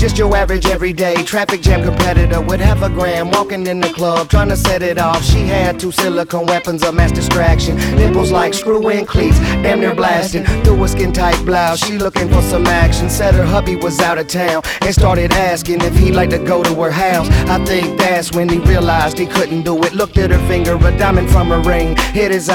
Just your average everyday traffic jam competitor with half a gram, walking in the club trying to set it off. She had two silicone weapons of mass distraction, nipples like screw-in cleats, damn near blasting through a skin-tight blouse. She looking for some action, said her hubby was out of town and started asking if he'd like to go to her house. I think that's when he realized he couldn't do it. Looked at her finger, a diamond from her ring hit his eye.